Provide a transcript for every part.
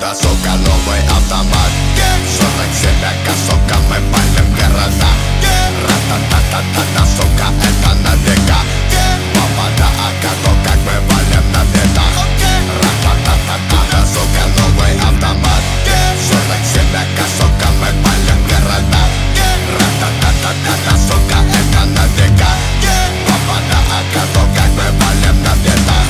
Да, сука, новый автомат 47 сука, мы палим города. Ра-та-та-та-та, сука, это на века. Папа да АК, то как мы валим на бедах. Ра-та-та-та-та, сука, новый автомат 47 сука, мы палим города. Ра-та-та-та-та, сука, это на века. Папа да АК, то как мы валим на бедах.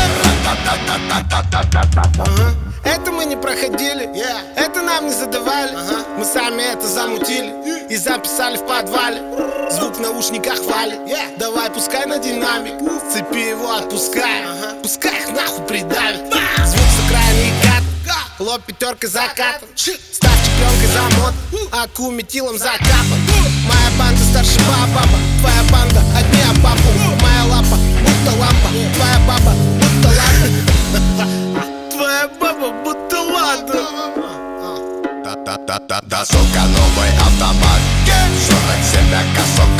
Ра-та-та-та-та-та-та-та. Это мы не проходили, это нам не задавали. Мы сами это замутили и записали в подвале. Звук в наушниках валит, давай пускай на динамик. Цепи его отпускай, пускай их нахуй придавит. Звук с окраины и кат, лоб пятеркой закатан. Став чемпионкой за мод, аку метилом закапан. Моя банда старше баба, твоя банда одни папу. Моя лапа будто лампа, твоя баба будто лампа. Твоя баба будто ладно. Да, сука, новый автомат 47 сука.